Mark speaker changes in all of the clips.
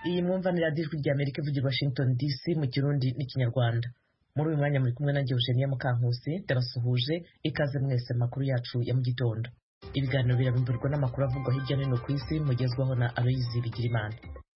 Speaker 1: iyi mwumvanira ijwi rya Amerika ivugira Washington DC mu Kirundi n'Ikinyarwanda. Muri uyu mwanya muri kumwe nanjye Eugenia Mukankusi, ndabasuhuje ikaze mwese makuru yacu ya mu gitondo. Ibiganiro birabimburwa n'amakuru avugwa hirya no hino ku isi mugezwaho na Aloyizi Bigirimana.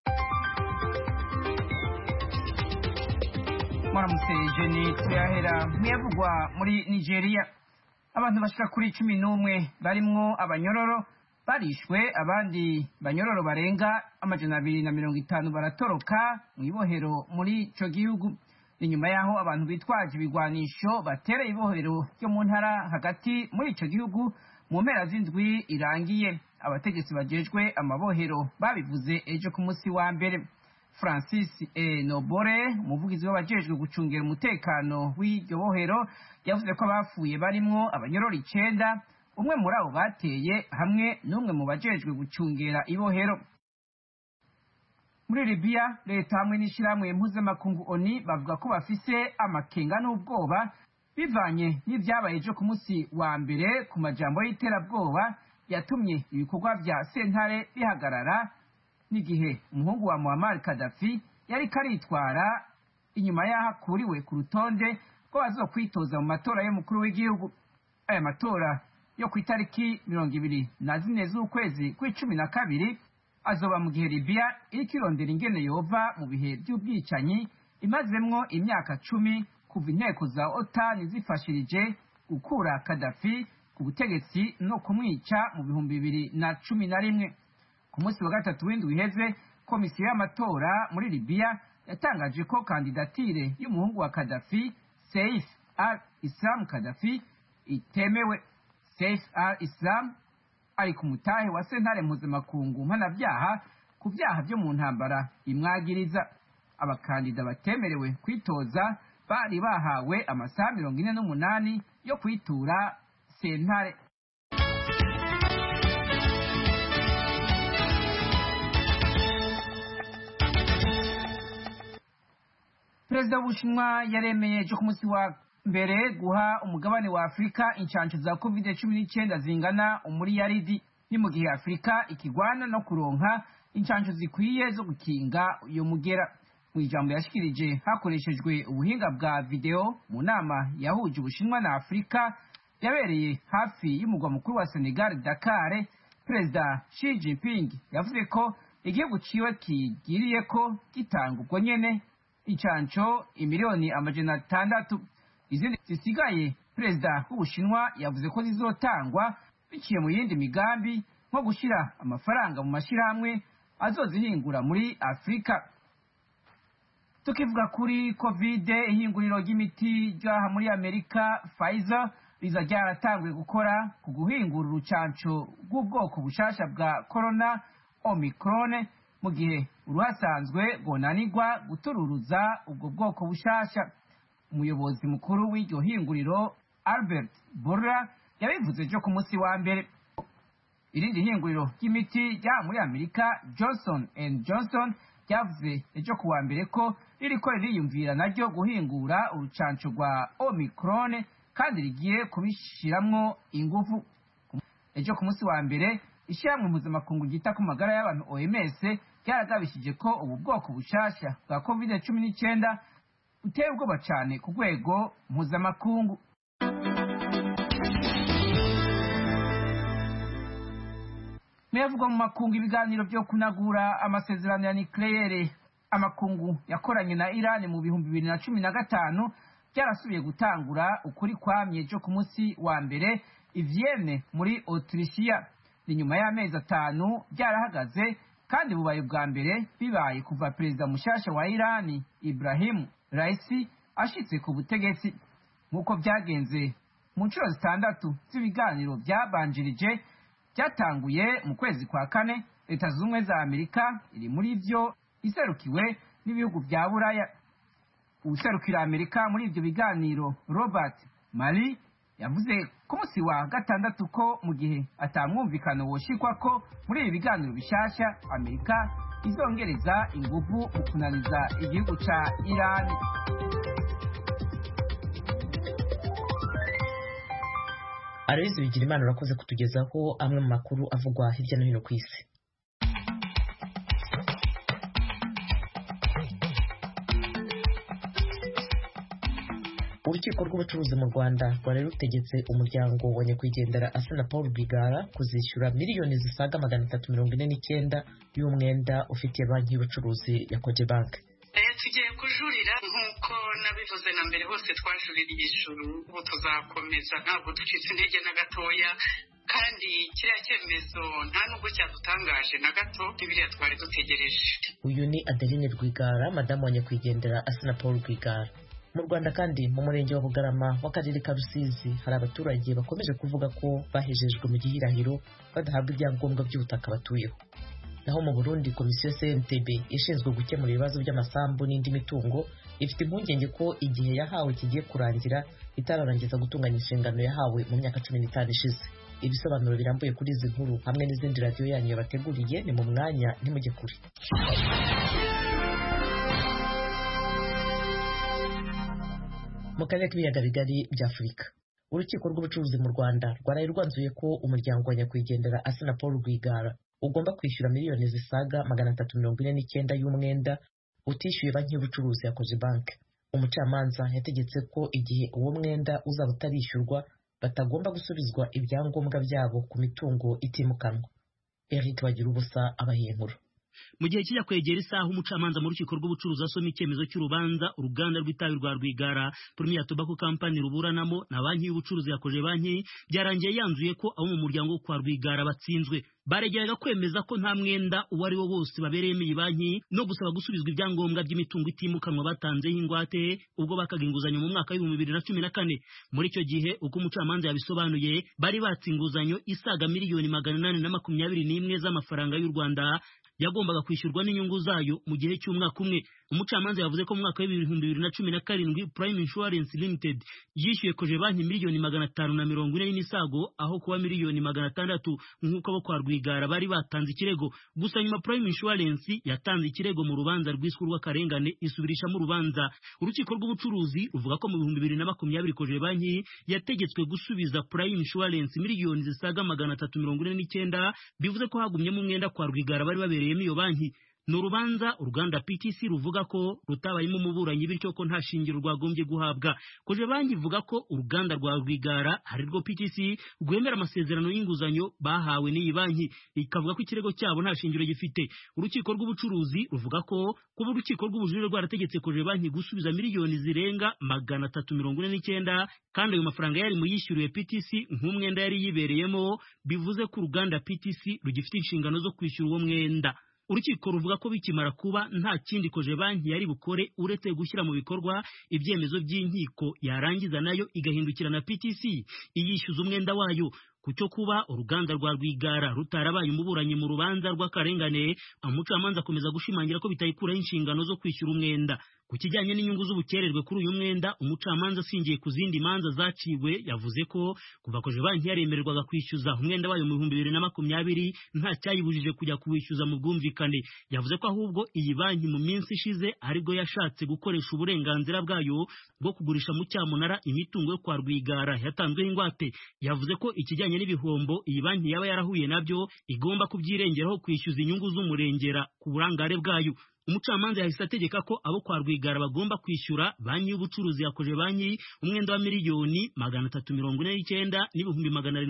Speaker 2: Mwaramutse Jenny, tuyahera mwavugwa muri Nigeria. Abantu bashika kuri 11 barimwo abanyororo barishwe, abandi banyororo barenga 250 baratoroka mu ibohero muri ico gihugu. Inyuma yaho abantu bitwaje ibigwanisho batera ibohero ryo mu ntara hagati muri ico gihugu mu mpera z'indwi irangiye. Abategetsi bajejwe amabohero babivuze ejo ku munsi wa mbere. Francis Nobore, umuvugizi w'abajejwe gucungera umutekano w'iryo bohero, yavuze ko abapfuye barimwo abanyororo 9, umwe muri abo bateye hamwe n'umwe mu bajejwe gucungera ibohero. Muri Libya, leta hamwe n'ishirahamwe mpuzamakungu ONU bavuga ko bafise amakenga n'ubwoba bivanye n'ivyabaye ejo ku munsi wa mbere ku majambo y'iterabwoba yatumye ibikorwa vya sentare bihagarara, n'igihe umuhungu wa Muammar Gaddafi yari karitwara inyuma yaho akuriwe ku rutonde ko bazokwitoza mu matora y'umukuru w'igihugu. Aya matora yo ku itariki 24 z'ukwezi kwa12 azoba mu gihe Libya iriko irondera ingene yova mu bihe by'ubwicanyi imazemwo imyaka 10 kuva inteko za OTAN zifashirije gukura Gaddafi ku butegetsi no kumwica mu 2011. Ku munsi wa gatatu w'indwi iheze, komisiyo y'amatora muri Libya yatangaje ko kandidatire y'umuhungu wa Gaddafi, Saif al-Islam Gaddafi, itemewe. Saif al-Islam ari ku mutahe wa sentare mpuzamakungu mpanavyaha ku vyaha vyo mu ntambara imwagiriza. Abakandida batemerewe kwitoza bari bahawe amasaha 48 yo kwitura sentare. Perezida w'Ubushinwa yaremeye ejo ku munsi wa mbere guha umugabane wa Afrika incanco za COVID-19 zingana umuriyaridi. Ni mu gihe Afrika ikigwana no kuronka incanco zikwiye zo gukinga uyo mugera. Mu ijambo yashikirije hakoreshejwe ubuhinga bwa video mu nama yahuje Ubushinwa na Afrika yabereye hafi y'umugwa mukuru wa Senegal, Dakar, Perezida Xi Jinping yavuze ko igihugu ciwe kigiriye ko gitanga ubwo nyene incanco imiliyoni 600. Izindi zisigaye Perezida w'Ubushinwa yavuze ko zizotangwa biciye mu yindi migambi nko gushira amafaranga mu mashirahamwe azozihingura muri Afrika. Tukivuga kuri COVID, ihinguriro ry'imiti ryaha muri Amerika Pfizer riza ryaratanguye gukora ku guhingura urucanco rw'ubwoko bushasha bwa Corona Omicron, mu gihe uruhasanzwe gonanirwa gutururuza ubwo bwoko bushasha. Umuyobozi mukuru w'iryo hinguriro Albert Bourla yabivuze ejo ku munsi wa mbere. Irindi hinguriro ry'imiti rya muri Amerika Johnson & Johnson ryavuze ejo ku wa mbere ko ririko ririyumvira naryo guhingura urucanco rwa Omicron kandi rigiye kubishiramwo ingufu. Ejo ku munsi wa mbere ishirahamwe mpuzamakungu ryita ku magara y'abantu OMS ryaragabishije ko ubu bwoko bushasha bwa COVID-19 uteye ubwoba cane ku rwego mpuzamakungu. Muyavugwa mu makungu, ibiganiro vyo kunagura amasezerano ya nucleaire amakungu yakoranye na Iran mu 2015 byarasubiye gutangura ukuri kwamye ejo ku munsi wa mbere i Vienne muri Autrichia. Ni nyuma y'amezi 5 byarahagaze kandi bubaye bwa mbere bibaye kuva perezida mushasha wa Iran Ibrahim Raisi ashitse ku butegetsi. Nkuko byagenze mu nshuro 6 z'ibiganiro byabanjirije byatanguye mu kwezi kwa kane, Leta Zunze za Amerika iri muri ivyo iserukiwe n'ibihugu vya Buraya. Userukira Amerika muri ivyo biganiro Robert Malley yavuze ku munsi wa gatandatu ko mu gihe atamwumvikano woshikwa ko muri ibi biganiro bishasha Amerika izongereza inguvu mu kunaniza igihugu ca Iran.
Speaker 1: Aloyizi Bigirimana urakoze kutugezaho amwe mu makuru avugwa hirya no hino ku isi. urukiko rw'ubucuruzi mu Rwanda rwari rutegetse umuryango wa nyakwigendera Assinapol Paul Rwigara kuzishyura miliyoni zisaga 349 y'umwenda ufitiye banki y'ubucuruzi ya Cogebanque.
Speaker 3: Tugiye kujurira nk'uko nabivuze na mbere hose twajuririye ijuru, ubu tuzakomeza ntabwo ducitse intege na gatoya, kandi kiriya cyemezo nta nubwo cyadutangaje na gato n'ibiriya twari dutegereje.
Speaker 1: Uyu ni Adeline Rwigara, madamu wa nyakwigendera Assinapol Paul Rwigara. Mu Rwanda kandi mu murenge wa Bugarama w'akarere ka Rusizi hari abaturage bakomeje kuvuga ko bahejejwe mu gihirahiro badahabwa ibyangombwa by'ubutaka batuyeho. Naho mu Burundi komisiyo CNTB ishinzwe gukemura ibibazo by'amasambu n'indi mitungo ifite impungenge ko igihe yahawe kigiye kurangira itararangiza gutunganya inshingano yahawe mu myaka 15 ishize. Ibisobanuro birambuye kuri izi nkuru hamwe n'izindi radio yanyu yabateguriye ni mu mwanya ntimujye kure. Mu karere k'ibiyaga bigari bya Afurika, urukiko rw'ubucuruzi mu Rwanda rwaraye rwanzuye ko umuryango wa nyakwigendera Assinapol Rwigara ugomba kwishyura miliyoni zisaga 349 y'umwenda utishyuye banki y'ubucuruzi ya Cogebanque. Umucamanza yategetse ko igihe uwo mwenda uzaba utarishyurwa batagomba gusubizwa ibyangombwa byabo ku mitungo itimukanwa. Eric Bagirubusa abahiye inkuru.
Speaker 4: Mu gihe kijya kwegera isaha umucamanza mu rukiko rw'ubucuruzi asoma icyemezo cy'urubanza uruganda rw'itabi rwa Rwigara Premier Tobacco Company ruburanamo na banki y'ubucuruzi ya Cogebanque byarangiye yanzuye ko abo mu muryango kwa Rwigara batsinzwe. Baregeraga kwemeza ko nta mwenda uwo ari wo bose babereyemo iyi banki no gusaba gusubizwa ibyangombwa by'imitungo itimukanwa batanzeho ingwate ubwo bakaga inguzanyo mu mwaka wa 2014. Muri icyo gihe uko umucamanza yabisobanuye bari batse inguzanyo isaga miliyoni 821 z'amafaranga y'u Rwanda yagombaga kwishyurwa n'inyungu zayo mu gihe cy'umwaka umwe. Umucamanza yavuze ko mu mwaka wa 2017 Prime Insurance Limited yishyuye Cogebanque miliyoni 540 n'imisago aho kuba miliyoni 600 nk'uko abo kwa Rwigara bari batanze ikirego. Gusa nyuma Prime Insurance yatanze ikirego mu rubanza rwiswe rw'akarengane isubirisha mu rubanza. Urukiko rw'ubucuruzi ruvuga ko mu 2020 Cogebanque yategetswe gusubiza Prime Insurance miliyoni zisaga 349 bivuze ko hagumyemo umwenda kwa Rwigara bari babereyemo iyo banki. N'urubanza uruganda PTC ruvuga ko rutabayemo umuburanyi bityo ko nta shingiro rwagombye guhabwa. Cogebanque ivuga ko uruganda rwa Rwigara hari rwo PTC rwemera amasezerano y'inguzanyo bahawe n'iyi banki, ikavuga ko ikirego cyabo nta shingiro gifite. Urukiko rw'ubucuruzi ruvuga ko kuba urukiko rw'ubujurire rwarategetse Cogebanque gusubiza miliyoni zirenga 349 kandi ayo mafaranga yari mu yishyuriwe PTC nk'umwenda yari yibereyemo, bivuze ko uruganda PTC rugifite inshingano zo kwishyura uwo mwenda. Urukiko ruvuga ko bikimara kuba nta kindi Cogebanque yari bukore uretse gushyira mu bikorwa ibyemezo by'inkiko yarangiza nayo igahindukira na PTC iyishyuza umwenda wayo. Kucyo kuba uruganda rwa Rwigara rutarabaye umuburanyi mu rubanza rw'akarengane, umucamanza akomeza gushimangira ko bitayikuraho inshingano zo kwishyura umwenda. Ku kijyanye n'inyungu z'ubukererwe kuri uyu mwenda, umucamanza asingiye ku zindi manza zaciwe yavuze ko kuva Cogebanque yaremererwaga kwishyuza umwenda wayo mu 2020 nta cyayibujije kujya kuwishyuza mu bwumvikane. Yavuze ko ahubwo iyi banki mu minsi ishize aribwo yashatse gukoresha uburenganzira bwayo bwo kugurisha mu cyamunara imitungo yo kwa Rwigara yatanzweho ingwate. Yavuze ko ikijyanye n'ibihombo iyi banki yaba yarahuye nabyo igomba kubyirengeraho kwishyuza inyungu z'umurengera ku burangare bwayo. Umucamanza yahise ategeka ko abo kwa Rwigara bagomba kwishyura banki y'ubucuruzi ya Cogebanque umwenda wa miliyoni 349 n'ibihumbi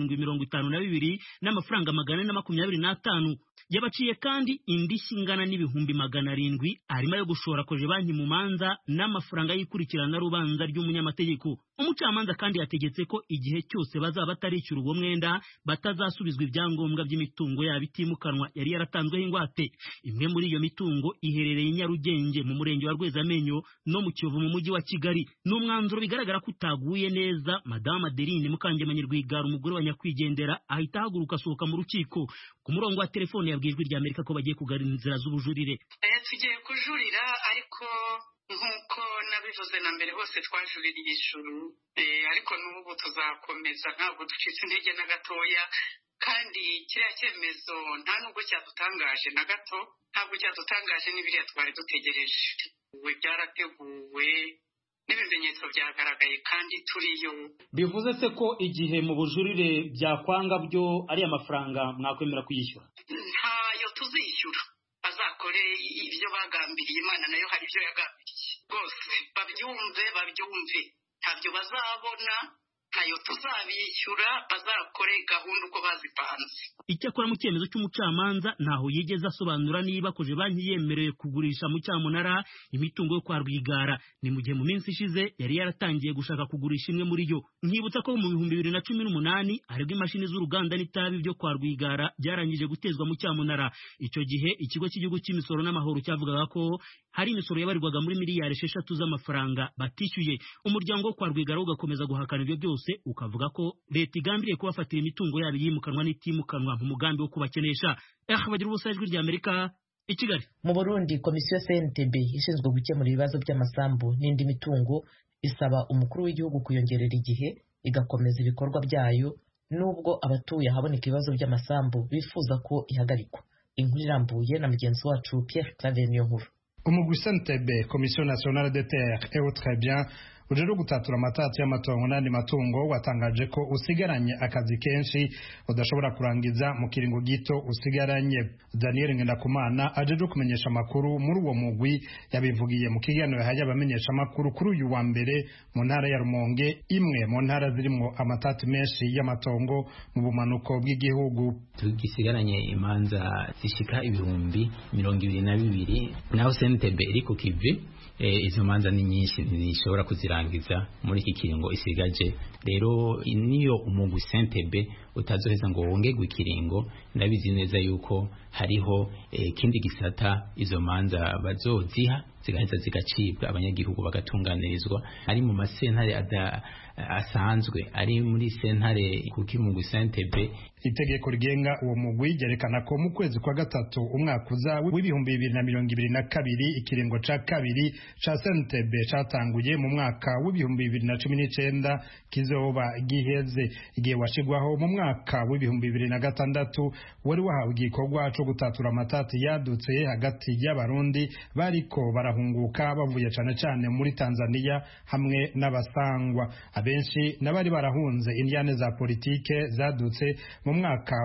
Speaker 4: 752 n'amafaranga 425. Yabaciye kandi indishyi ingana n'ibihumbi 700 arimo yo gushora Cogebanque mu manza n'amafaranga yikurikirana rubanza ry'umunyamategeko. Umucamanza kandi yategetse ko igihe cyose bazaba batarishyura uwo mwenda batazasubizwa ibyangombwa by'imitungo yabo itimukanwa yari yaratanzweho ingwate. Imwe muri iyo mitungo iherereye i Nyarugenge mu murenge wa Rwezamenyo no mu Kiyovu mu mujyi wa Kigali. N'umwanzuro bigaragara ko utaguye neza, Madame Adeline Mukangemanyi Rwigara umugore wa nyakwigendera ahita ahaguruka asohoka mu rukiko. Ku murongo wa telefone yabwiye Ijwi ry'Amerika ko bagiye kugarura inzira z'ubujurire.
Speaker 3: Tugiye kujurira ariko nk'uko nabivuze na mbere hose twajuririye ijuru, ariko n'ubu tuzakomeza ntabwo ducitse intege na gatoya, kandi kiriya cyemezo nta nubwo cyadutangaje na gato, ntabwo cyadutangaje n'ibiriya twari dutegereje. Byarateguwe n'ibimenyetso byagaragaye kandi turiyo.
Speaker 4: Bivuze se ko igihe mu bujurire byakwanga byo ari amafaranga mwakwemera kuyishyura?
Speaker 3: Ntayo tuzishyura, bazakore ibyo bagambiriye, Imana nayo hari ibyo yagambiriye. Rwose babyumve ntabyo bazabona, ntayo tuzabishyura, bazakore gahunda uko bazipanze.
Speaker 4: Icyakora mu cyemezo cy'umucamanza ntaho yigeze asobanura niba koje banki yemerewe kugurisha mu cyamunara imitungo yo kwa Rwigara. Ni mu gihe mu minsi ishize yari yaratangiye gushaka kugurisha imwe muri yo. Nkibutsa ko mu 2018 aribwo imashini z'uruganda n'itabi byo kwa Rwigara byarangije gutezwa mu cyamunara. Icyo gihe ikigo cy'igihugu cy'imisoro n'amahoro cyavugaga ko hari imisoro yabarirwaga muri miliyari 6 z'amafaranga batishyuye. Umuryango wo kwa Rwigara ugakomeza guhakana ibyo byose, ukavuga ko leta igambiriye kubafatira imitungo yabo yimukanwa n'itimukanwa mu mugambi wo kubakenesha. Bagira ubusa ijwi rya Amerika i Kigali.
Speaker 1: Mu Burundi, komisiyo CNTB ishinzwe gukemura ibibazo by'amasambu n'indi mitungo isaba umukuru w'igihugu kuyongerera igihe igakomeza ibikorwa byayo nubwo abatuye ahaboneka ibibazo by'amasambu bifuza ko ihagarikwa. Inkuru irambuye na mugenzi wacu Pierre Claver Niyonkuru.
Speaker 5: Umugwi CNTB, Commission Nationale des Terres et Autres Biens, ujero gutatura amatati y'amatongo n'andi matungo, watangaje ko usigaranye akazi kenshi udashobora kurangiza mu kiringo gito usigaranye. Daniel Ngendakumana ajeje kumenyesha makuru muri uwo mugwi yabivugiye mu kiganiro yahaye abamenyesha makuru kuri uyu wa mbere mu ntara ya Rumonge, imwe mu ntara zirimo amatati menshi y'amatongo mu bumanuko bw'igihugu.
Speaker 6: Tugisigaranye imanza zishika 22,000 naho CNTB iri ku kivi. Izo manza ni nyinshi ntishobora kuzirangiza muri iki kiringo isigaje. Rero niyo umugwi CNTB utazoheza ngo wongegwe ikiringo, ndabizi neza yuko hariho kindi gisata izo manza bazoziha zigaheza zigacibwa, abanyagihugu bagatunganirizwa ari mu masentare asanzwe, ari muri sentare kuki mu CNTB.
Speaker 5: Itegeko rigenga uwo mugwi ryerekana ko mu kwezi kwa gatatu umwaka uza w'2022 ikiringo ca kabiri ca CNTB catanguye mu mwaka w'2019 kizoba giheze. Igihe washigwaho mu mwaka w'2006 wari wahawe igikorwa co gutatura amatati yadutse hagati y'abarundi bariko barahunguka bavuye cane cane muri Tanzania hamwe n'abasangwa. Abenshi nabari barahunze indiane za politike zadutse mu mwaka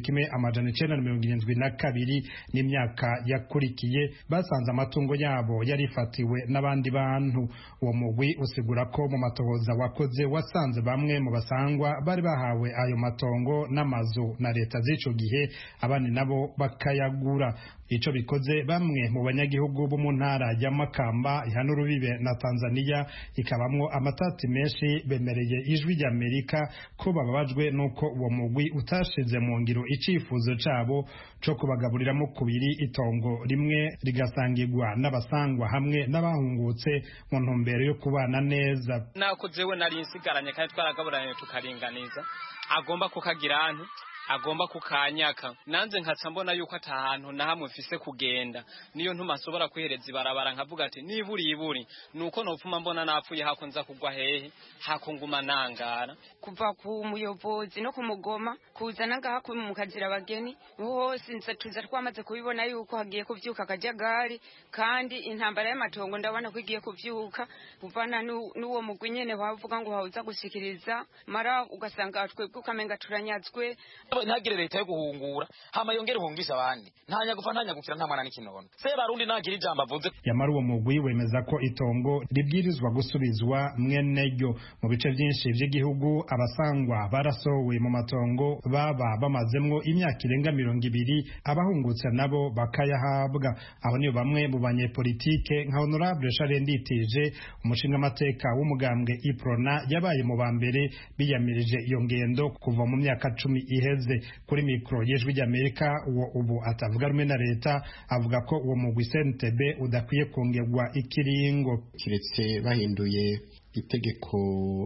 Speaker 5: w'1972 n'imyaka yakurikiye, basanze amatungo yabo yarifatiwe n'abandi bantu. Uwo mugwi usigura ko mu matohoza wakoze wasanze bamwe mu basangwa bari bahawe ayo matongo n'amazu na leta z'ico gihe, abandi nabo bakayagura. Ico bikoze bamwe mu banyagihugu bo mu ntara ya Makamba ihana urubibe na Tanzania ikabamwo amatati menshi bemereye ijwi rya Amerika ko bababajwe nuko uwo mugwi utashize mu ngiro icifuzo cabo co kubagaburiramo kubiri itongo rimwe rigasangirwa n'abasangwa hamwe n'abahungutse mu ntumbero yo kubana neza.
Speaker 7: Nakozewe nari insigaranye kandi twaragaburanye tukaringaniza, agomba kukagira agomba kukanyaka. Nanze nkatsa mbona yuko atahantu na hamwe mfise kugenda, niyo ntumasobora kwihereza ibarabara nkavuga ati niburi nuko nopfuma mbona napfuye hako nza kugwa hehe, hako nguma nangara.
Speaker 8: Kuva ku muyobozi no kumugoma kuzana ngaha mu kazira abageni hose nse tuza twamaze kubibona yuko hagiye kuvyuka akajagari, kandi intambara y'amatongo ndabona ko igiye kuvyuka kuvana n'uwo mugwi nyene bavuga ngo hauza gushikiriza mara ugasanga twebwe ukamenga turanyazwe.
Speaker 9: Ntagire leta yo guhungura hama yongere hungisha abandi, ntanya gufa ntanya gukira nta mwana n'ikinono se barundi nagira ijambo avuze.
Speaker 5: Yamara uwo mugwi wemeza ko itongo ribwirizwa gusubizwa mweneryo. Mu bice byinshi by'igihugu abasangwa barasowe mu matongo baba bamazemwo imyaka irenga 200, abahungutse nabo bakayahabwa. Aho niyo bamwe mu banyepolitike nka Honorable Charles Nditije, umushinga amateka w'umugambwe Iprona, yabaye mu bambere biyamirije iyo ngendo kuva mu myaka 10 iheze. Kuri mikro y'ijwi ry'Amerika ubu atavuga rumwe na leta, avuga ko uwo mugwi CNTB udakwiye kongerwa ikiringo
Speaker 10: kiretse bahinduye itegeko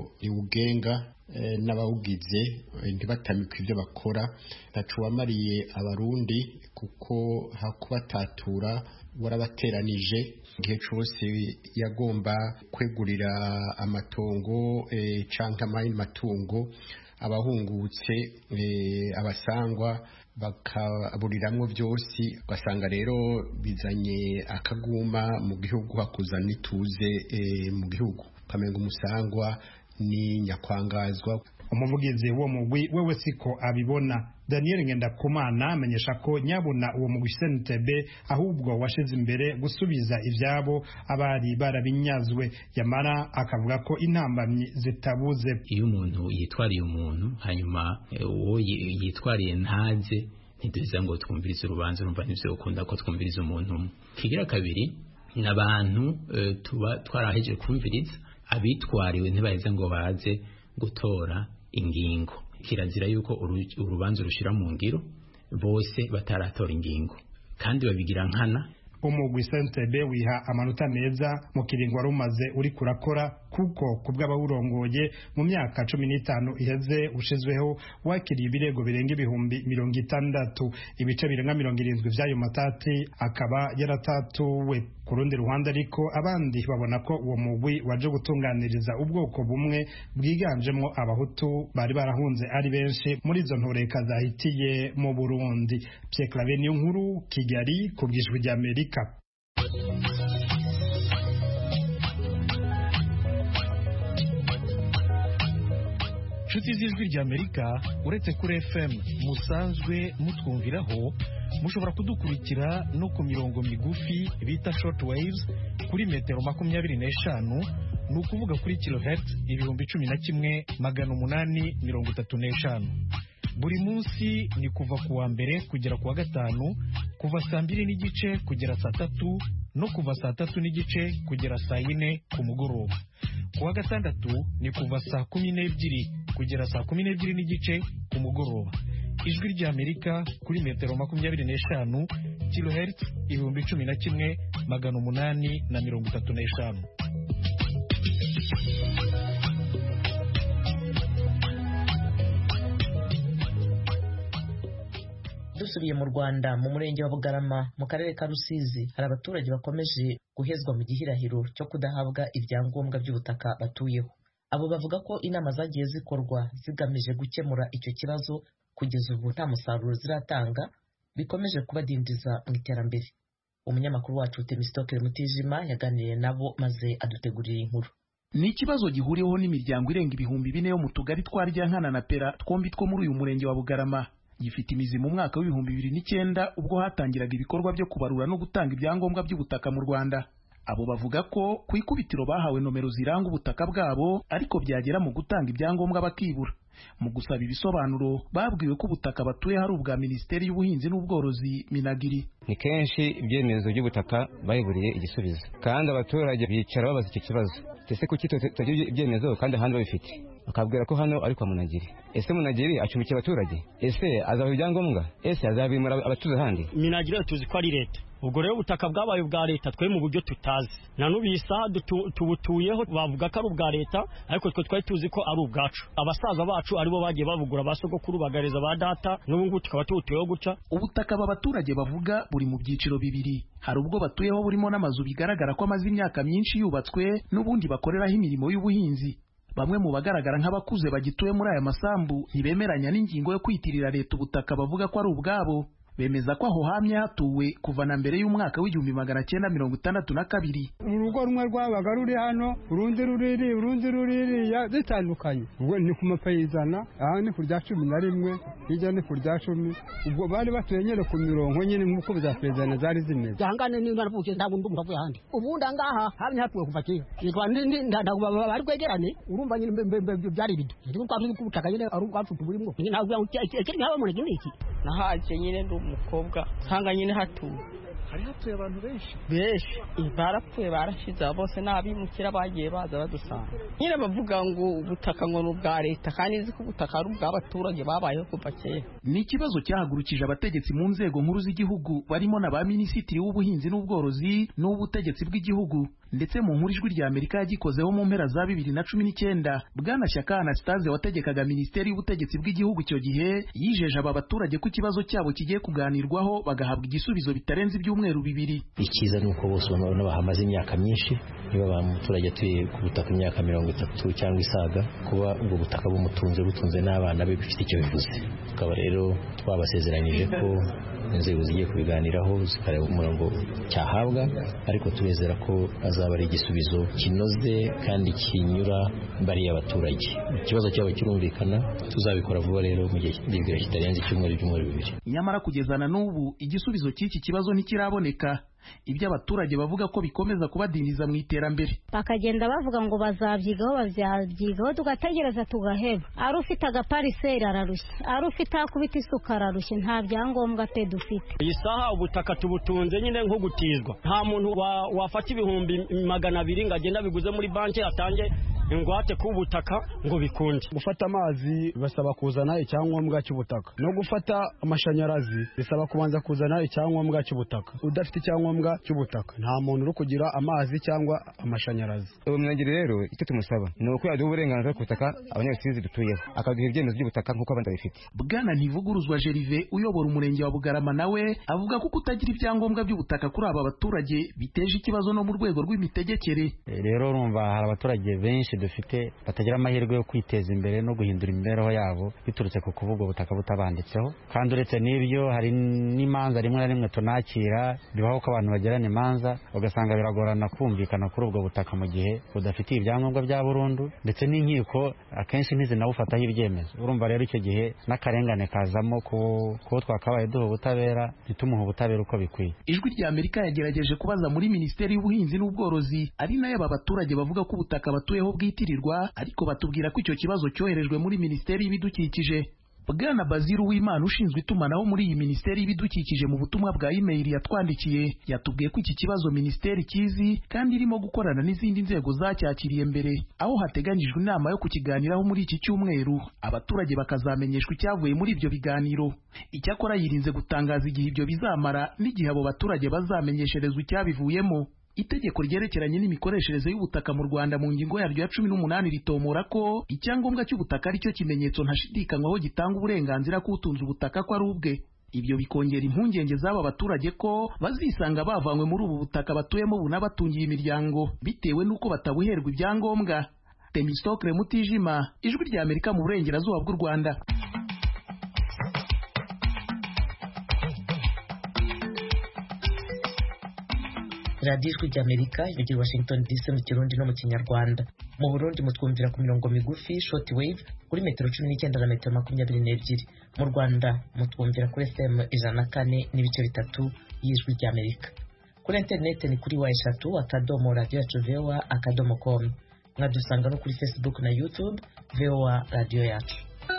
Speaker 10: riwugenga n'abawugize ntibatamika ibyo bakora. Ntacu wamariye abarundi kuko hakubatatura warabateranije igihe cyose yagomba kwegurira amatongo canke amatungo abahungutse abasangwa bakaburiramwo byose, ugasanga rero bizanye akaguma mu gihugu, hakuzana ituze mu gihugu, kamenga umusangwa ni nyakwangazwa.
Speaker 5: Umuvugizi wo mugwi wewe siko abibona. Daniel Ngendakumana amenyesha ko nyabuna uwo mugwi CNTB ahubwo washize imbere gusubiza ivyabo abari barabinyazwe, yamara akavuga ko intambamyi zitabuze.
Speaker 6: Iyo umuntu yitwariye umuntu hanyuma uwo yitwariye ntaze ntiduza ngo twumvirize urubanza, urumva nivyo ukunda ko twumviriza umuntu. Kigira kabiri n'abantu tuba twaraheje kumviriza abitwariwe ntibaheza ngo baze gutora ingingo. Kirazira yuko urubanza rushira mu ngiro bose bataratora ingingo kandi babigira nkana.
Speaker 5: Umugwi CNTB wiha amanota meza mu kiringo warumaze uri kurakora kuko kubw'abawurongoye mu myaka 15 iheze ushizweho wakiriye ibirego birenga ibihumbi 60, ibice birenga 70 vy'ayo matati akaba yaratatuwe. Ku rundi ruhande ariko abandi babona ko uwo mugwi waje gutunganiriza ubwoko bumwe bwiganjemo abahutu bari barahunze ari benshi muri izo ntoreka zahitiye mu Burundi. Pierre Claver Niyonkuru, Kigali, ku bw'Ijwi ry'Amerika.
Speaker 11: Nshuti z'Ijwi ry'Amerika, uretse kuri FM musanzwe mutwumviraho, mushobora kudukurikira no ku mirongo migufi bita short waves kuri metero 25, ni ukuvuga kuri kilohertz 11,835. Buri munsi ni kuva ku wa mbere kugera ku wa gatanu, kuva saa 2:30 kugera saa 3 no kuva saa 3:30 kugera saa 4 ku mugoroba. Ku wa gatandatu ni kuva saa 12 kugera saa 12:30 ku mugoroba. Ijwi ry'Amerika kuri metero 25 kilohertz 11,835.
Speaker 1: Dusubiye mu Rwanda, mu murenge wa Bugarama mu karere ka Rusizi hari abaturage bakomeje guhezwa mu gihirahiro cyo kudahabwa ibyangombwa by'ubutaka batuyeho. Abo bavuga ko inama zagiye zikorwa zigamije gukemura icyo kibazo kugeza ubu nta musaruro ziratanga, bikomeje kubadindiza mu iterambere. Umunyamakuru wacu Temistokere Mutijima yaganiriye nabo maze adutegurira inkuru.
Speaker 12: Ni ikibazo gihuriweho n'imiryango irenga ibihumbi 4 yo mu tugari twa Ryankana na Pera twombi two muri uyu murenge wa Bugarama. Gifite imizi mu mwaka wa 2009 ubwo hatangiraga ibikorwa byo kubarura no gutanga ibyangombwa by'ubutaka mu Rwanda. Abo bavuga ko ku ikubitiro bahawe nomero ziranga ubutaka bwabo, ariko byagera mu gutanga ibyangombwa bakibura. Mu gusaba ibisobanuro babwiwe ko ubutaka batuye hari ubwa Minisiteri y'Ubuhinzi n'Ubworozi Minagiri.
Speaker 13: Ni kenshi ibyemezo by'ubutaka bayiburiye igisubizo, kandi abaturage bicara babaza icyo kibazo. Ese kuki tutagira ibyemezo kandi ahandi babifite? Akabwira ko hano ari kwa Munagiri. Ese Munagiri acumbikiye abaturage? Ese azaha ibyangombwa? Ese azabimura abatuze handi?
Speaker 14: Minagiri tuzi ko ari leta. Ubwo rero ubutaka bwabaye bwa leta twe mu buryo tutazi. Na nubisa tubutuyeho bavuga ko ari ubwa leta, ariko twe twari tuzi ko ari ubwacu. Abasaza bacu aribo bagiye babugura basogokuru bagareza ba data, n'ubungu tukaba tubutuyeho guca.
Speaker 12: Ubutaka abaturage bavuga buri mu byiciro bibiri. Hari ubwo batuyeho burimo n'amazu bigaragara ko amaze imyaka myinshi yubatswe, n'ubundi bakoreraho imirimo y'ubuhinzi. Bamwe mu bagaragara nk'abakuze bagituye muri aya masambu ntibemeranya n'ingingo yo kwitirira leta ubutaka bavuga ko ari ubwabo. Bemeza ko aho hamye hatuwe kuva na mbere y'umwaka w'1962.
Speaker 15: Urugo rumwe rwabaga ruri hano, urundi ruriri zitandukanye. Ubwo ni ku mapayizana, aha ni ku rya 11, hirya ni ku rya 10. Ubwo bari batuye nyine ku mirongo nyine nk'uko za payizana zari zimeze.
Speaker 16: Jangane ni naravuke ntabwo ndumva avuye handi. Ubundi angaha hamye hatuwe kuva kera. Yitwa ndagwa bari kwegerane, urumva nyine byari bidu. Ndiko kwavuze ko ubutaka nyine ari ubwacu tuburimo. Nyine ntabwo ekeri nkaba mu niki.
Speaker 17: Nahaje nyine umukobwa sanga nyine hatuye.
Speaker 12: Hari hatuye abantu benshi
Speaker 17: barapfuye barashize bose n'abimukira bagiye baza badusanga. Nyine bavuga ngo ubutaka ngo n'ubwa leta kandi izi ko ubutaka ari ubw'abaturage babayeho kuva kera.
Speaker 12: Ni ikibazo cyahagurukije abategetsi mu nzego nkuru z'igihugu barimo na ba Minisitiri w'Ubuhinzi n'Ubworozi n'Ubutegetsi bw'igihugu. Ndetse mu nkuru Ijwi ry'Amerika yagikozeho mu mpera za 2019, Bwana Shyaka Anastase wategekaga Minisiteri y'Ubutegetsi bw'igihugu icyo gihe yijeje aba baturage ko ikibazo cyabo kigiye kuganirwaho bagahabwa igisubizo bitarenze ibyumweru 2.
Speaker 18: Ikiza nuko bose ubona bahamaze imyaka myinshi, niba ba muturage atuye ku butaka imyaka 30 cyangwa isaga, kuba ubwo butaka butunze n'abana be bifite icyo bivuze. Tukaba rero twabasezeranyije ko inzego zigiye kubiganiraho zikareba umurongo cyahabwa, ariko turizera ko azaba ari igisubizo kinoze kandi kinyura bariya abaturage. Ikibazo cyabo kirumvikana, tuzabikora vuba rero mu gihe kitarenze ibyumweru bibiri.
Speaker 12: Nyamara kugezana n'ubu igisubizo cy'iki kibazo ntikiraboneka. Ibyo abaturage bavuga ko bikomeza kubadindiza mu iterambere.
Speaker 19: Bakagenda bavuga ngo bazabyigaho tugategereza tugaheba. Ari ufite agapariseri ararushye, ari ufite akubita isuka ararushye, nta byangombwa pe dufite.
Speaker 14: Iyi saha ubutaka tubutunze nyine nko gutizwa. Nta muntu wafata ibihumbi 200 ngo agenda biguze muri banki atange ingwate ku butaka ngo bikunde.
Speaker 15: Gufata amazi basaba kuzana icyangombwa cy'ubutaka, no gufata amashanyarazi bisaba kubanza kuzana icyangombwa cy'ubutaka. Udafite icyangombwa cy'ubutaka nta muntu uri kugira amazi cyangwa amashanyarazi.
Speaker 13: Umwangire rero icyo tumusaba ni uko yaduha uburenganzira ku butaka abanyarwanda dutuyeho, akaduha ibyemezo by'ubutaka nk'uko abandi babifite.
Speaker 12: Bwana Ntivuguruzwa Gervais uyobora umurenge wa Bugarama nawe avuga ko kutagira ibyangombwa by'ubutaka kuri aba baturage biteje ikibazo no mu rwego rw'imitegekere.
Speaker 20: Rero urumva hari abaturage benshi dufite batagira amahirwe yo kwiteza imbere no guhindura imibereho yabo biturutse ku kuvuga ubutaka butabanditseho, kandi uretse n'ibyo hari n'imanza rimwe na rimwe tunakira bibaho ko abantu bagirana imanza ugasanga biragorana kumvikana kuri ubwo butaka mu gihe budafitiye ibyangombwa bya burundu, ndetse n'inkiko akenshi ntizinabufataho ibyemezo. Urumva rero icyo gihe n'akarengane kazamo ko twakabaye duha ubutabera ntitumuhe ubutabera uko bikwiye.
Speaker 12: Ijwi rya Amerika yagerageje kubaza muri Minisiteri y'Ubuhinzi n'Ubworozi ari nayo aba baturage bavuga ko ubutaka batuyeho bwitirirwa, ariko batubwira ko icyo kibazo cyoherejwe muri Minisiteri y'Ibidukikije. Bwana Baziru w'Imana ushinzwe itumanaho muri iyi Minisiteri y'Ibidukikije mu butumwa bwa email yatwandikiye yatubwiye ko iki kibazo Minisiteri kizi kandi irimo gukorana n'izindi nzego zacyakiriye mbere, aho hateganyijwe inama yo kukiganiraho muri iki cyumweru abaturage bakazamenyeshwa icyavuye muri ibyo biganiro. Icyakora yirinze gutangaza igihe ibyo bizamara n'igihe abo baturage bazamenyesherezwa icyabivuyemo. Itegeko ryerekeranye n'imikoreshereze y'ubutaka mu Rwanda mu ngingo yaryo ya 18 ritomora ko icyangombwa cy'ubutaka ari cyo kimenyetso ntashidikanywaho gitanga uburenganzira k'utunze ubutaka ko ari ubwe. Ibyo bikongera impungenge z'aba baturage ko bazisanga bavanywe muri ubu butaka batuyemo bunabatungiye imiryango bitewe n'uko batabuherwa ibyangombwa. Temistokle Mutijima, Ijwi rya Amerika mu burengerazuba bw'u Rwanda.
Speaker 1: radiyo ijwi ry'Amerika ivugira Washington DC mu Kirundi no mu Kinyarwanda. Mu Burundi mutwumvira ku mirongo migufi short wave kuri metero 19 na metero 22. Mu Rwanda mutwumvira kuri FM 104.3 y'Ijwi ry'Amerika. Kuri internet ni kuri wa3.radio.voa.com. Mwadusanga no kuri Facebook na YouTube VOA Radio Yacu.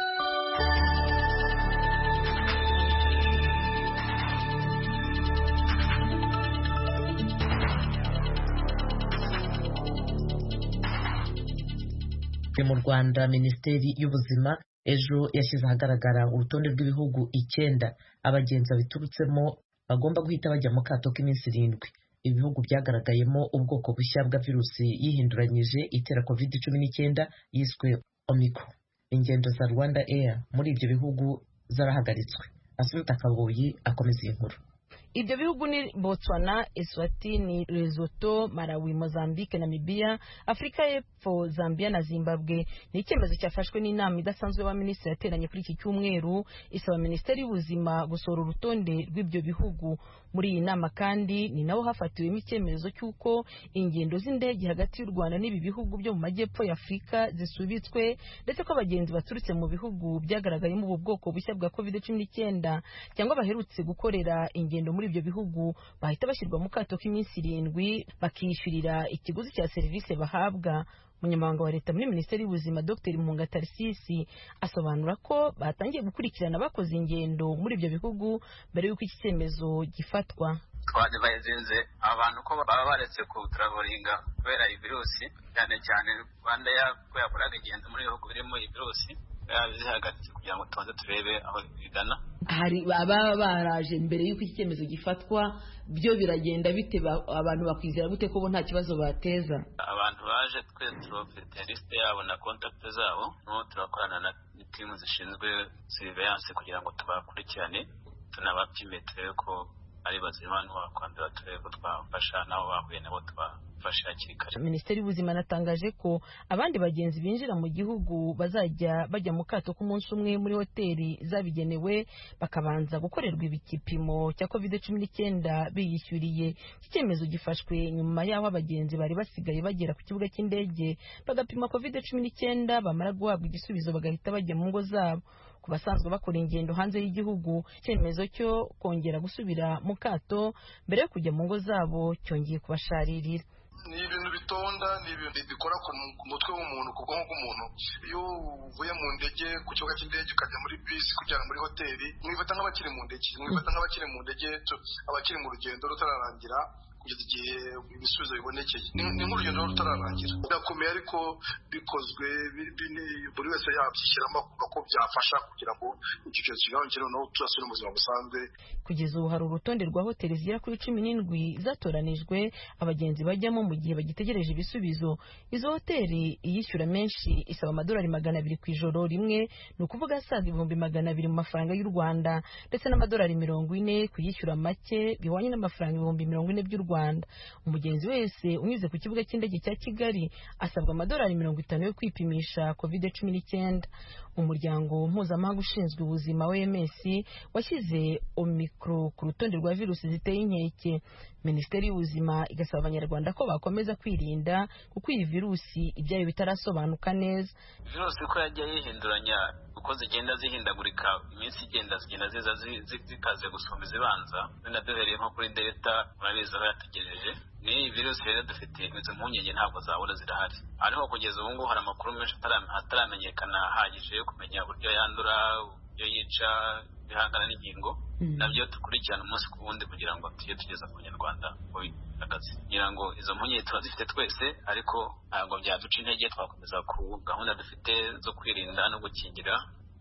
Speaker 1: Mu Rwanda Minisiteri y'Ubuzima ejo yashyize ahagaragara urutonde rw'ibihugu 9 abagenzi biturutsemo bagomba guhita bajya mu kato k'iminsi 7. Ibihugu byagaragayemo ubwoko bushya bwa virusi yihinduranyije itera COVID-19 yiswe Omicron. Ingendo za Rwanda Air muri ibyo bihugu zarahagaritswe. Asumta Kaboyi akomeza iyi nkuru.
Speaker 21: Ibyo bihugu ni Botswana, Eswatini, Lesotho, Malawi, Mozambique, Namibia, Afrika y'Epfo, Zambia na Zimbabwe. Ni icyemezo cyafashwe n'inama idasanzwe y'abaminisitiri yateranye kuri iki cyumweru isaba Minisiteri y'Ubuzima gusohora urutonde rw'ibyo bihugu. Muri iyi nama kandi ni naho hafatiwemo icyemezo cy'uko ingendo z'indege hagati y'u Rwanda n'ibi bihugu byo mu majyepfo ya Afrika zisubitswe, ndetse ko abagenzi baturutse mu bihugu byagaragayemo ubu bwoko bushya bwa COVID-19 cyangwa baherutse gukorera ingendo muri ibyo bihugu bahita bashyirwa mu kato k'iminsi 7 bakishyurira ikiguzi cya serivisi bahabwa. Umunyamabanga wa leta muri Minisiteri y'Ubuzima Dr. Mpunga Tarsisi asobanura ko batangiye gukurikirana bakoze ingendo muri ibyo bihugu mbere y'uko iki cyemezo gifatwa.
Speaker 22: Twadebayezinze abantu ko baba baretse ku travelinga kubera iyi virusi, cyane cyane Rwanda yakoraga ingendo muri bihugu birimo iyi virusi yazihagaritse kugira ngo tubanze turebe aho bigana.
Speaker 21: Hari ababa baraje mbere y'uko iki cyemezo gifatwa, byo biragenda bite? Abantu bakwizera gute ko bo nta kibazo bateza?
Speaker 22: Abantu baje twe turofite liste yabo na contact zabo, no turakorana na timu zishinzwe surveillance kugira ngo tubakurikirane tunabapime turebe ko ari bazima n'abakwandura turebe ko twafasha nabo bahuye nabo badufashe hakiri kare.
Speaker 21: Minisiteri y'Ubuzima anatangaje ko abandi bagenzi binjira mu gihugu bazajya bajya mu kato k'umunsi umwe muri hoteli zabigenewe bakabanza gukorerwa igipimo cya COVID-19 biyishyuriye. Iki cyemezo gifashwe nyuma y'aho abagenzi bari basigaye bagera ku kibuga cy'indege bagapima COVID-19 bamara guhabwa igisubizo bagahita bajya mu ngo zabo. Ku basanzwe bakora ingendo hanze y'igihugu, icyemezo cyo kongera gusubira mu kato mbere yo kujya mu ngo zabo cyongeye kubasharirira.
Speaker 2: Ni ibintu bitonda, ni ibintu bikora ku mutwe w'umuntu, ku bwonko bw'umuntu. Iyo uvuye mu ndege ku kibuga cy'indege ukajya muri bisi kujyana muri hoteli, mwifata nk'abakiri mu ndege, abakiri mu rugendo rutararangira kugeza igihe ibisubizo bibonekeye. Ni nk'urugendo rutararangira. Birakomeye ariko bikozwe buri wese yabyishyiramo avuga ko byafasha kugira ngo icyo kintu kigabanuke noneho turasubire mu buzima busanzwe.
Speaker 21: Kugeza ubu hari urutonde rwa hoteli zigera kuri 17 zatoranijwe abagenzi bajyamo mu gihe bagitegereje ibisubizo. Izo hoteli iyishyura menshi isaba amadolari 200 ku ijoro rimwe, ni ukuvuga asaga 200,000 mu mafaranga y'u Rwanda, ndetse n'amadolari 40 kuyishyura make bihwanye n'amafaranga 40,000 by'u Rwanda. Umugenzi wese unyuze ku kibuga cy'indege cya Kigali asabwa amadolari 50 yo kwipimisha COVID-19. Umuryango mpuzamahanga ushinzwe ubuzima OMS washyize Omicron ku rutonde rwa virusi ziteye inkeke. Minisiteri y'Ubuzima igasaba Abanyarwanda ko bakomeza kwirinda kuko iyi virusi ibyayo bitarasobanuka neza.
Speaker 22: Virusi ko yagiye yihinduranya uko zigenda zihindagurika, iminsi igenda ziza zikaze gusumba izibanza. None duhereye nko kuri Delta murabizi aho yategereje. Ni virusi rero dufite izo mpungenge ntabwo zabura zirahari. Ariko kugeza ubu ngubu hari amakuru menshi ataramenyekana ahagije yo kumenya uburyo yandura, uburyo yica, bihangana n'ingingo. Nabyo tukurikirana umunsi ku wundi kugira ngo tujye tugeza ku Banyarwanda akazi. Ngira ngo izo mpungenge turazifite twese, ariko ntabwo byaduca intege, twakomeza ku gahunda dufite zo kwirinda no gukingira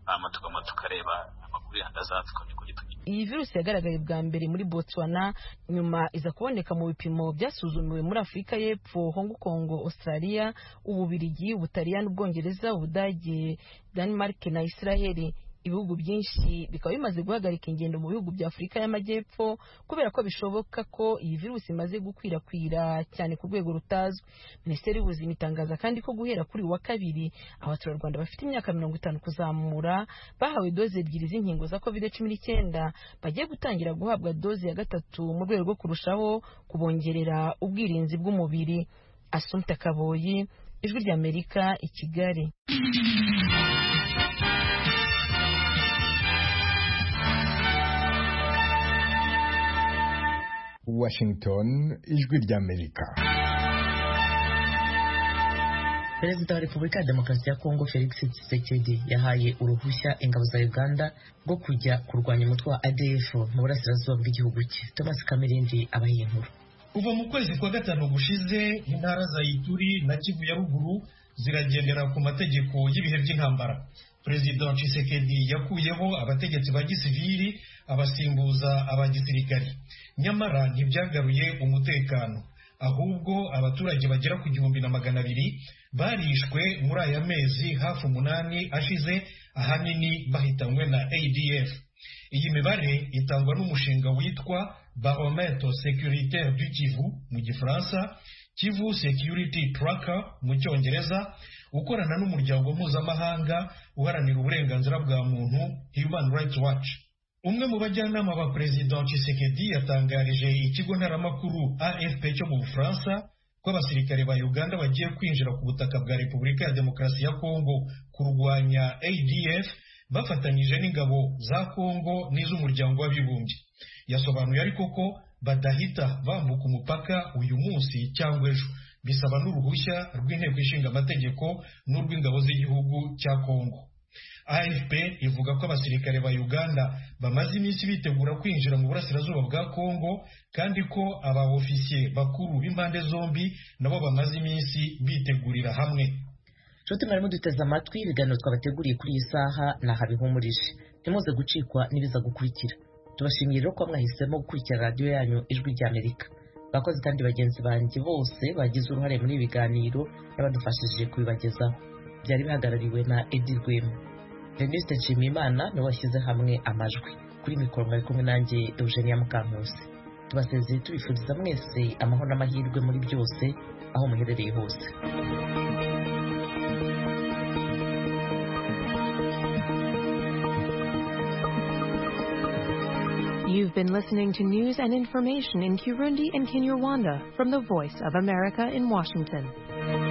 Speaker 22: tukareba amakuru yandazatukamye kuri twe.
Speaker 21: Iyi virusi yagaragaye bwa mbere muri Botswana, nyuma iza kuboneka mu bipimo byasuzumiwe muri Afurika y'Epfo, Hong Kong, Australia, Ububiligi, Ubutaliyani, Ubwongereza, Ubudage, Denmark na Israel. Ibihugu byinshi bikaba bimaze guhagarika ingendo mu bihugu bya Afurika y'Amajyepfo kubera ko bishoboka ko iyi virusi imaze gukwirakwira cyane ku rwego rutazwi. Minisiteri y'Ubuzima itangaza kandi ko guhera kuri wa kabiri abaturarwanda bafite imyaka 50 kuzamura bahawe doze 2 z'inkingo za COVID-19 bagiye gutangira guhabwa doze ya 3 mu rwego rwo kurushaho kubongerera ubwirinzi bw'umubiri. Assumpta Kaboyi, Ijwi ry'Amerika, i Kigali.
Speaker 3: Washington, Ijwi ry'Amerika.
Speaker 1: Perezida wa Repubulika ya Demokarasi ya Kongo Felix Tshisekedi yahaye uruhushya ingabo za Uganda rwo kujya kurwanya umutwe wa ADF mu burasirazuba bw'igihugu cye. Thomas Kamirindi abaye inkuru.
Speaker 11: Kuva mu kwezi kwa gatanu gushize, intara za Ituri na Kivu ya ruguru ziragendera ku mategeko y'ibihe by'intambara. Perezida Tshisekedi yakuyeho abategetsi ba gisivili abasimbuza abagisirikari. Nyamara ntibyagaruye umutekano, ahubwo abaturage bagera ku 1,200 barishwe muri aya mezi hafi 8 ashize, ahanini bahitanywe na ADF. Iyi mibare itangwa n'umushinga witwa Baromètre Sécuritaire du Kivu mu Gifaransa, Kivu Security Tracker mu Cyongereza, ukorana n'umuryango mpuzamahanga uharanira uburenganzira bwa muntu Human Rights Watch. Umwe mu bajyanama ba Perezida Tshisekedi yatangarije ikigo ntaramakuru AFP cyo mu Bufaransa ko abasirikare ba Uganda bagiye kwinjira ku butaka bwa Repubulika ya Demokarasi ya Kongo kurwanya ADF bafatanyije n'ingabo za Kongo n'iz'umuryango w'abibumbye. Yasobanuye ariko ko badahita bambuka umupaka uyu munsi cyangwa ejo, bisaba n'uruhushya rw'inteko ishinga amategeko n'urw'ingabo z'igihugu cya Kongo. AFP ivuga ko abasirikare ba Uganda bamaze iminsi bitegura kwinjira mu burasirazuba bwa Kongo, kandi ko abaofisiye bakuru b'impande zombi nabo bamaze iminsi bitegurira hamwe.
Speaker 1: Nshuti mwarimo duteze amatwi, ibiganiro twabateguriye kuri iyi saha nahabihumurije. Ntimuze gucikwa n'ibiza gukurikira. Tubashimiye rero ko mwahisemo gukurikira radiyo yanyu Ijwi ry'Amerika. Bakoze kandi bagenzi banjye bose bagize uruhare muri ibi biganiro n'abadufashije kubibagezaho. Byari bihagarariwe na Edi Rwema. Venuste Nshimiyimana niwe washyize hamwe amajwi. Kuri mikoro mwari kumwe nanjye Eugenia Mukankusi. tubasezeye tubifuriza mwese amahoro n'amahirwe muri byose aho muherereye hose.
Speaker 4: You've been listening to news and information in Kirundi and Kinyarwanda from the Voice of America in Washington.